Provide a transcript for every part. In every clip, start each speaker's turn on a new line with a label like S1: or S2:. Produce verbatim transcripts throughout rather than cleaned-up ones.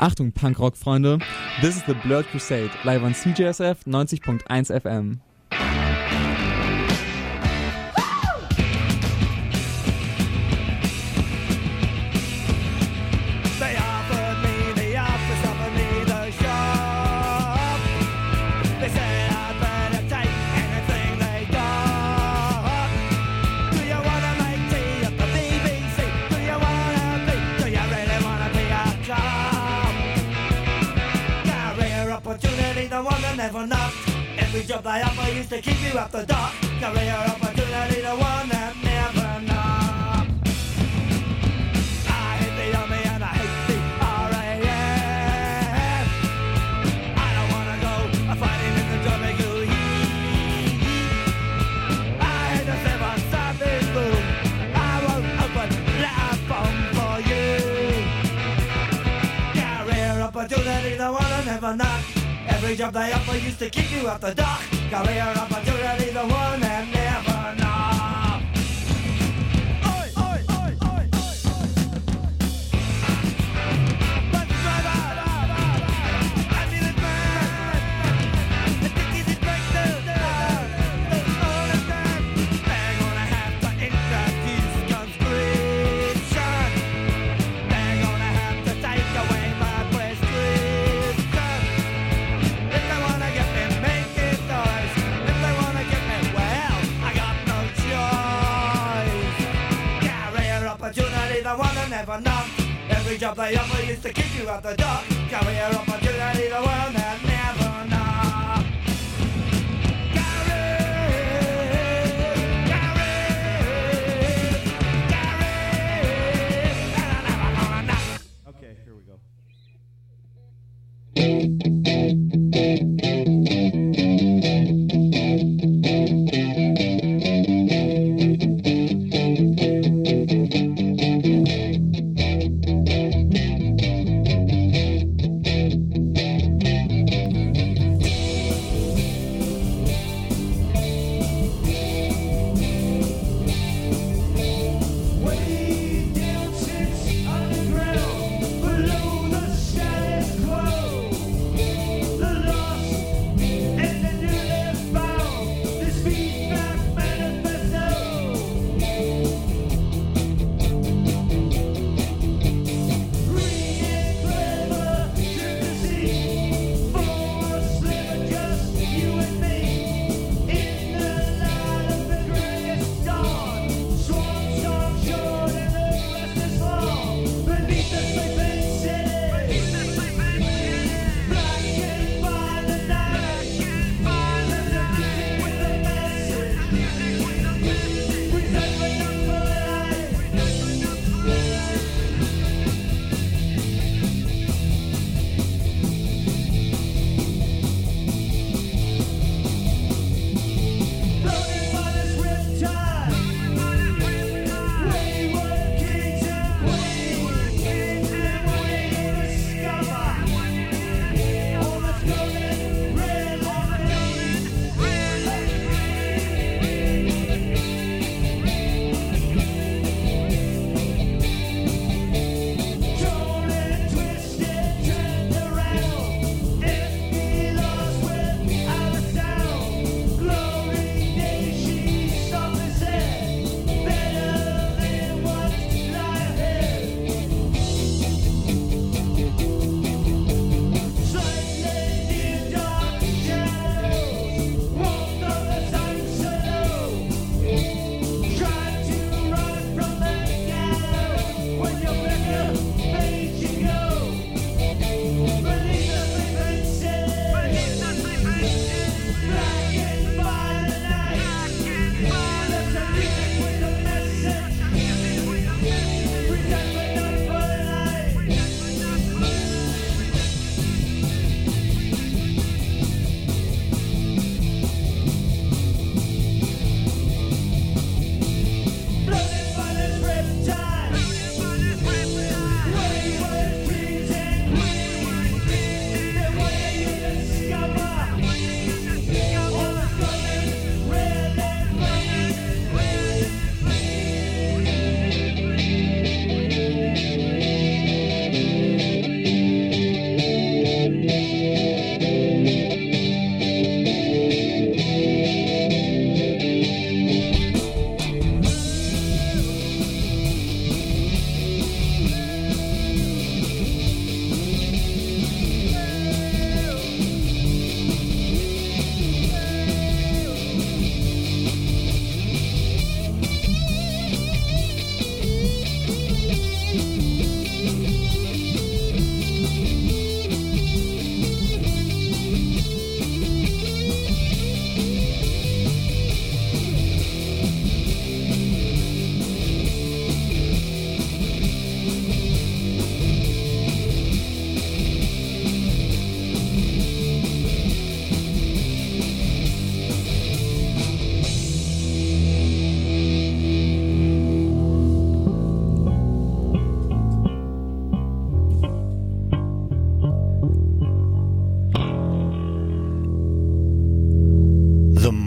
S1: Achtung, Punkrock-Freunde. This is the Blurred Crusade, live on C J S F neunzig Komma eins F M.
S2: Never not. Every job they offer used to keep you up the dock. Career opportunity, the one that never not. I hate the army and I hate the R A F. I don't wanna go fighting in the jungle heat. I hate the seven Sunday room. I won't open that bomb for you. Career opportunity, the one that never not. Every job they offer used to keep you off the dock. Career opportunity, the one that never knocked. Oi, oi, oi, oi, oi. Bus driver, ambulance man, the ticket inspector, the owner, they're gonna have to introduce conscription. They're gonna have to take away my prescription. The one that never knocked. Every job they offer used to keep you at the dock. Career opportunity, the one that never knocked. Okay, here we go.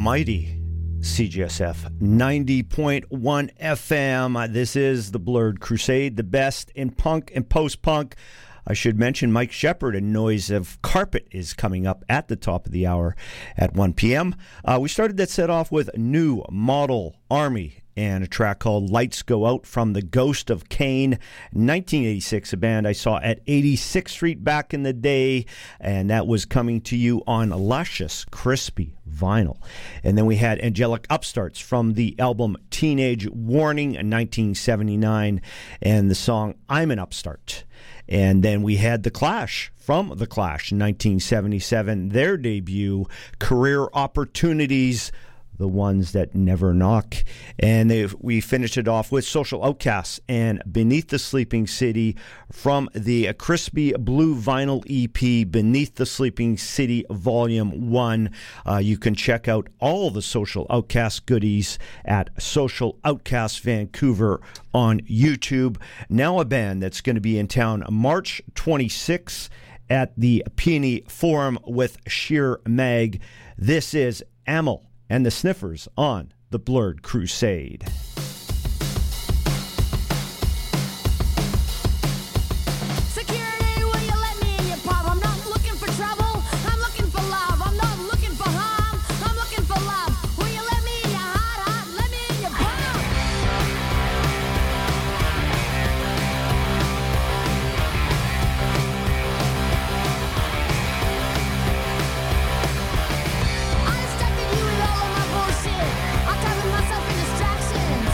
S3: mighty C G S F ninety point one F M. This is the Blurred Crusade, the best in punk and post-punk. I should mention Mike Shepard and Noise of Carpet is coming up at the top of the hour at one p.m. Uh, we started that set off with New Model Army and a track called Lights Go Out from The Ghost of Cain, nineteen eighty-six, a band I saw at eighty-sixth Street back in the day, and that was coming to you on luscious, crispy vinyl. And then we had Angelic Upstarts from the album Teenage Warning in nineteen seventy-nine, and the song I'm an Upstart. And then we had The Clash from The Clash in nineteen seventy-seven, their debut, Career Opportunities, the ones that never knock. And they, we finished it off with Social Outcasts and Beneath the Sleeping City from the crispy blue vinyl E P Beneath the Sleeping City Volume one. Uh, you can check out all the Social Outcast goodies at Social Outcasts Vancouver on YouTube. Now a band that's going to be in town March twenty-sixth at the Peony Forum with Sheer Mag. This is Amel and the Sniffers on the Blurred Crusade.
S4: Security, will you let me in your pub? I'm not looking for trouble, I'm looking for love. I'm not looking for harm, I'm looking for love. Will you let me in your heart, heart? Let me in your pub. I distracted you with all of my bullshit. I'm talking myself in distraction.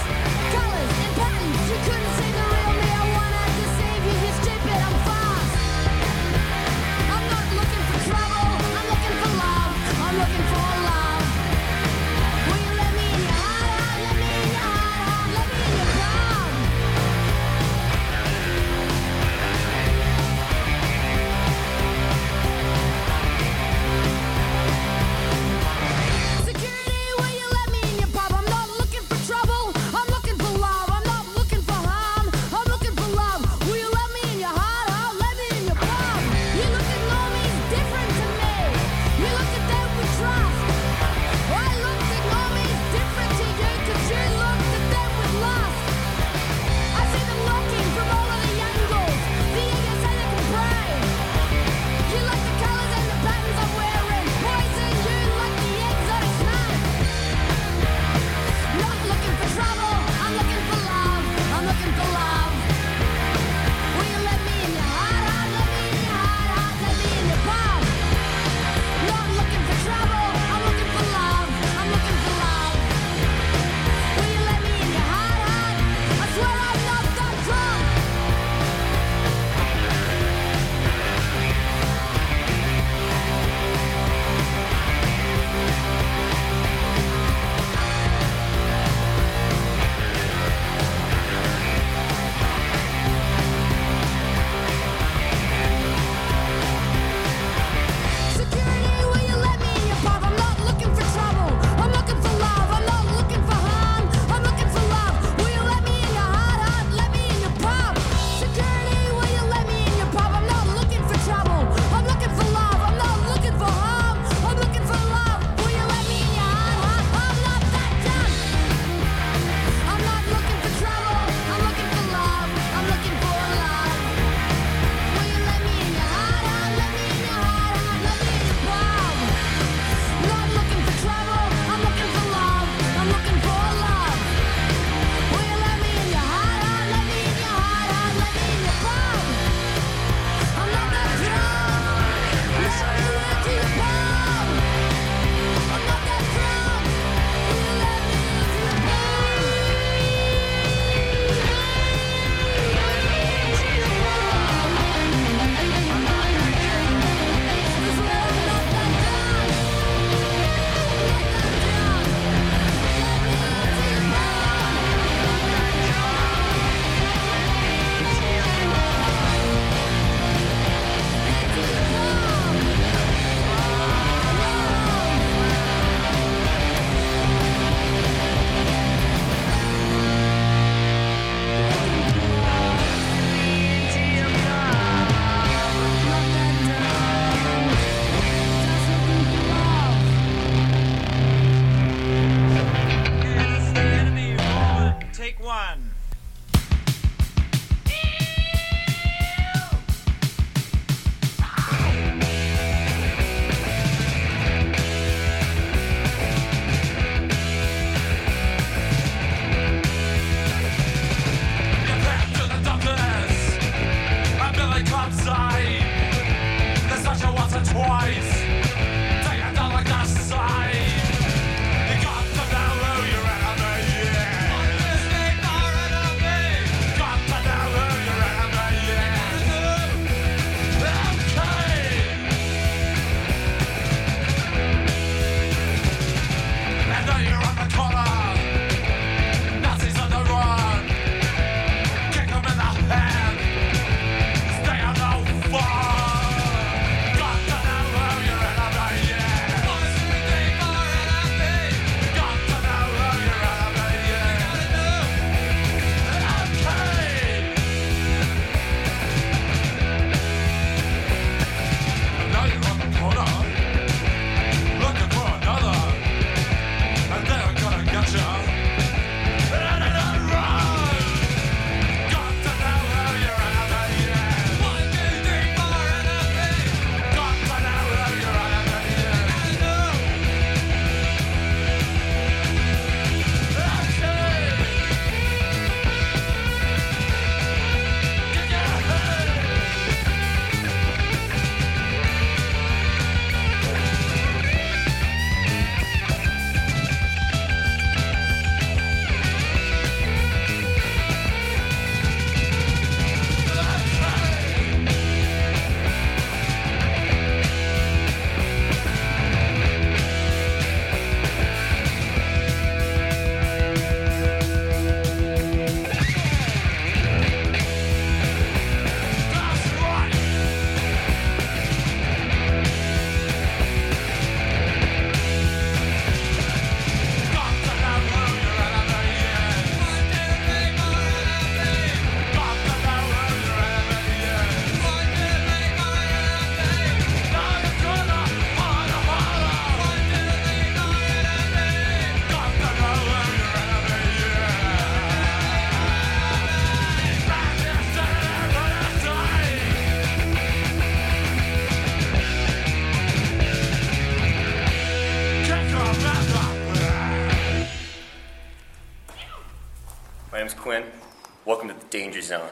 S5: Quinn. Welcome to the Danger Zone.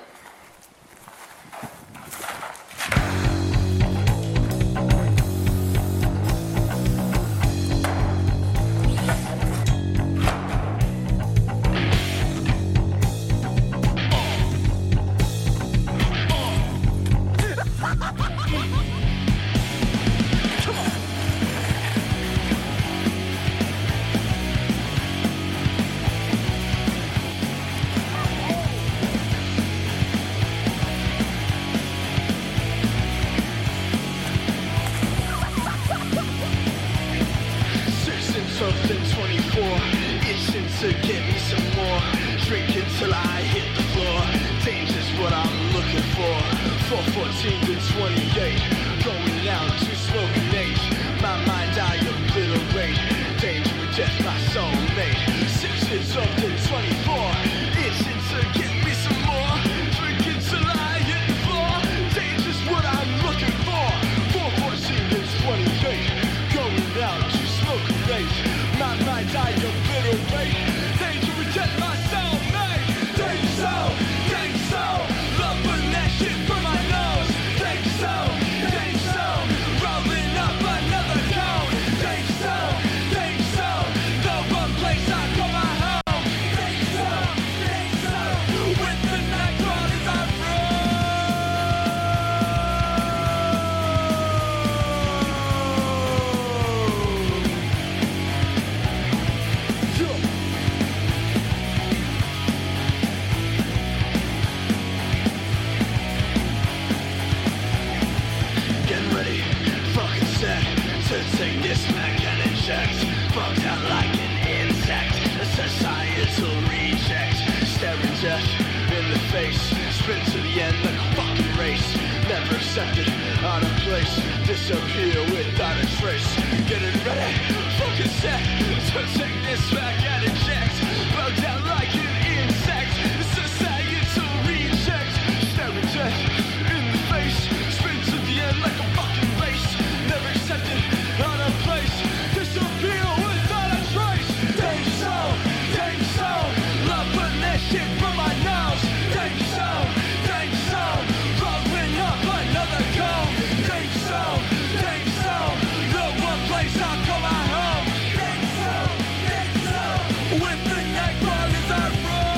S6: Something twenty-four, itching to get me some more. Drinking till I hit the floor. Danger's what I'm looking for. four fourteen to twenty-eight, going out to smoking eight. My mind I obliterate. Danger with death, my soulmate. Sixteen something twenty-four, itching to get me some more. Drinking till I hit the floor. Danger's what I'm looking for. four fourteen to twenty-eight, going out to smoking eight. My mind I obliterate. Danger reject my soulmate. Danger soul, danger soul. Love putting that shit from my nose. Danger soul, danger soul. Rolling up another cone. Danger soul, danger soul. The one place I call my home. Danger soul, danger soul. With the night crawlers I to take this back and inject. Bugged out like an insect, a societal reject. Staring death in the face, sprint to the end like a fucking race. Never accepted out of place, disappear without a trace. Getting ready, fucking set to take this back and inject. Bugged out like an insect, a societal reject. Staring death in the face, sprint to the end like a fucking race. Never accepted out of place, disappear without a trace. Danger soul, danger soul. Love putting that shit from my nose. Danger soul, danger soul. Rolling up another cone. Danger soul, danger soul. The one place I call my home. Danger soul, danger soul. With the night crawlers I roll.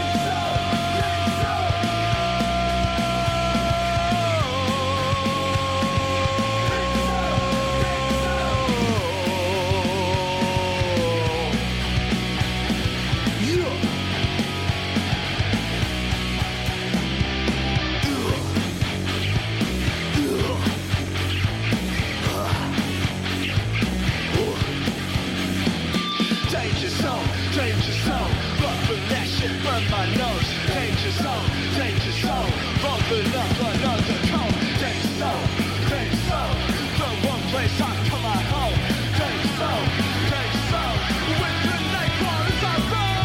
S6: Danger zone, danger zone, bumping that shit from my nose. Danger zone, danger zone, bumping up another cone. Danger zone, danger zone, the one place I call my home. Danger zone, danger zone, with the night crawlers I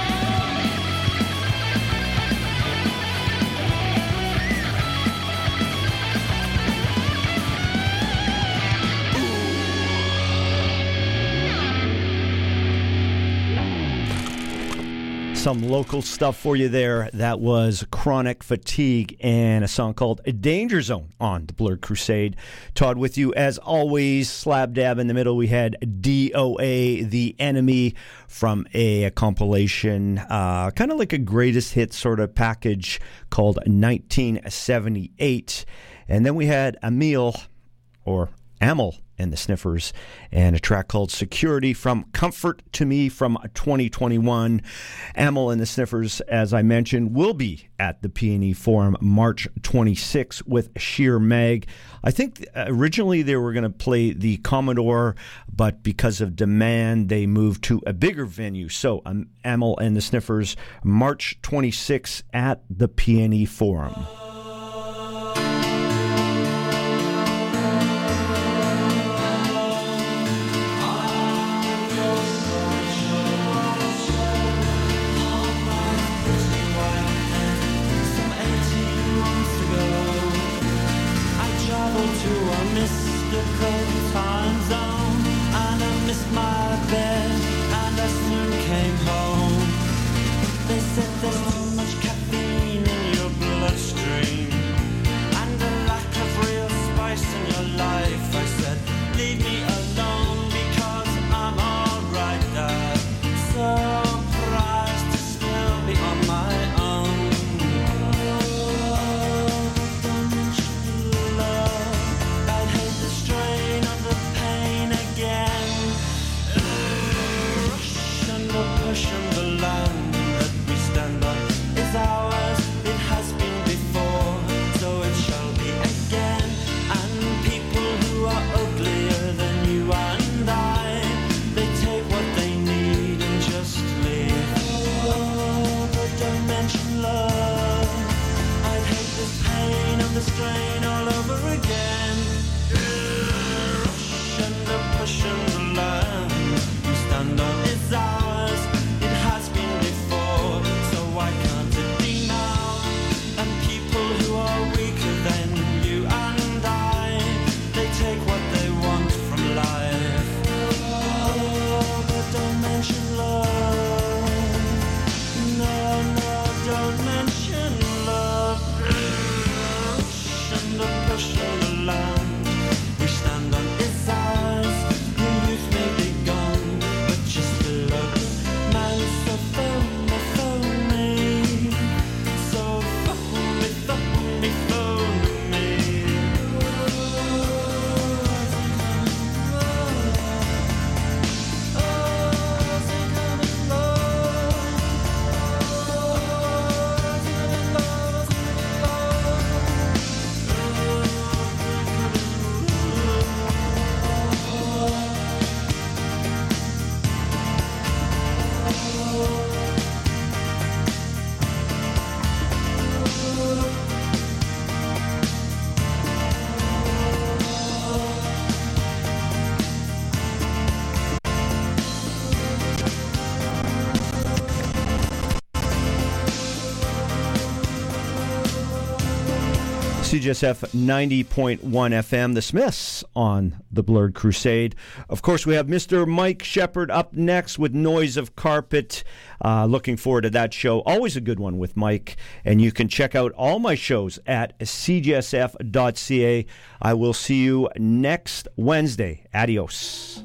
S3: Some local stuff for you there. That was Chronic Fatigue and a song called Danger Zone on the Blurred Crusade. Todd with you as always. Slab dab in the middle. We had D O A, The Enemy, from a, a compilation, uh, kind of like a greatest hit sort of package called nineteen seventy-eight. And then we had Emil, or Amyl and the Sniffers, and a track called Security from Comfort to Me from twenty twenty-one. Amyl and the Sniffers, as I mentioned, will be at the P and E Forum March twenty-sixth with Sheer Mag. I think originally they were going to play the Commodore, but because of demand, they moved to a bigger venue. So um, Amyl and the Sniffers, March twenty-sixth at the P and E Forum.
S2: Time zone, and I missed my bed, and I soon came home. They said there's too much
S3: C J S F ninety point one F M, The Smiths on the Blurred Crusade. Of course, we have Mister Mike Shepard up next with Noise of Carpet. Uh, looking forward to that show. Always a good one with Mike. And you can check out all my shows at c j s f dot c a. I will see you next Wednesday. Adios.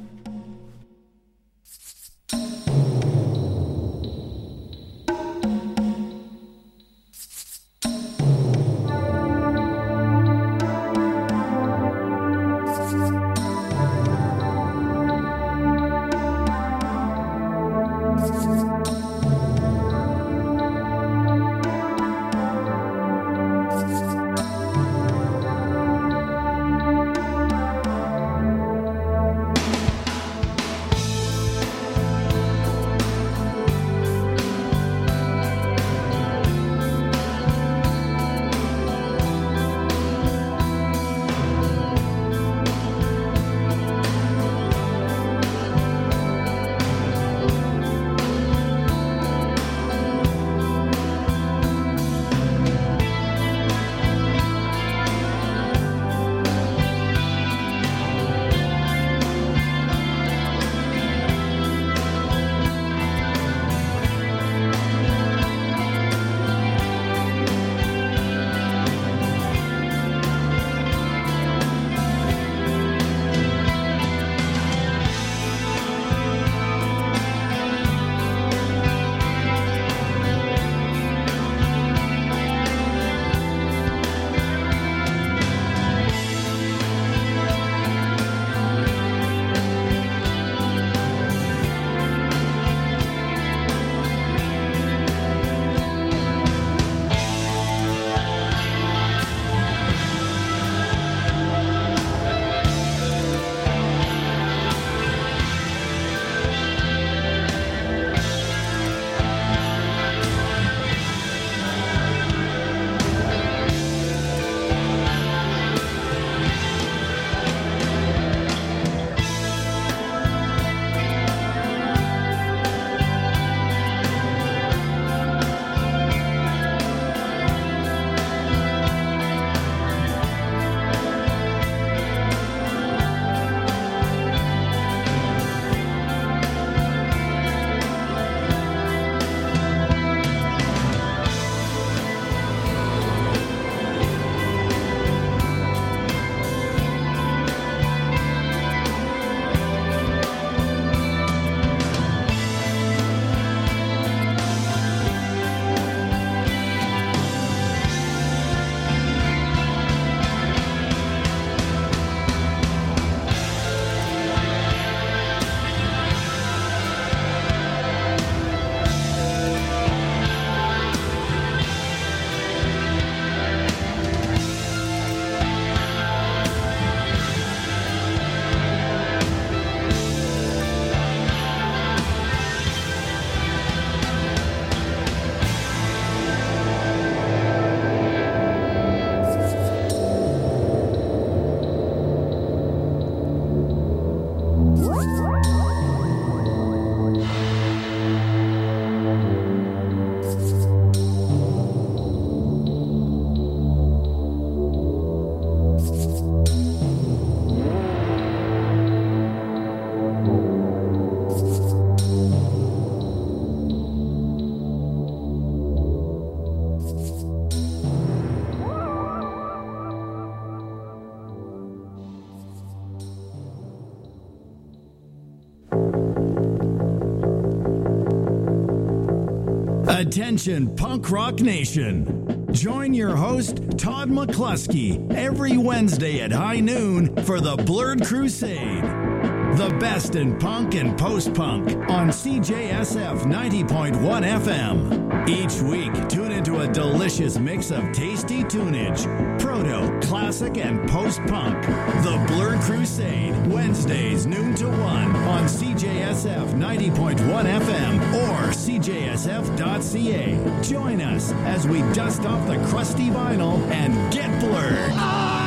S7: Attention, Punk Rock Nation. Join your host, Todd McCluskey, every Wednesday at high noon for the Blurred Crusade. The best in punk and post-punk on C J S F ninety point one F M. Each week, tune into a delicious mix of tasty tunage, proto, classic, and post-punk. The Blurred Crusade, Wednesdays noon to one on C J S F ninety point one F M or c j s f dot c a. Join us as we dust off the crusty vinyl and get blurred. Ah!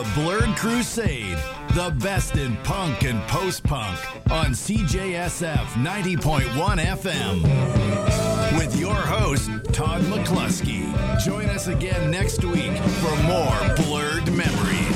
S7: Blurred Crusade, the best in punk and post-punk on C J S F ninety point one F M. With your host, Todd McCluskey. Join us again next week for more Blurred Memories.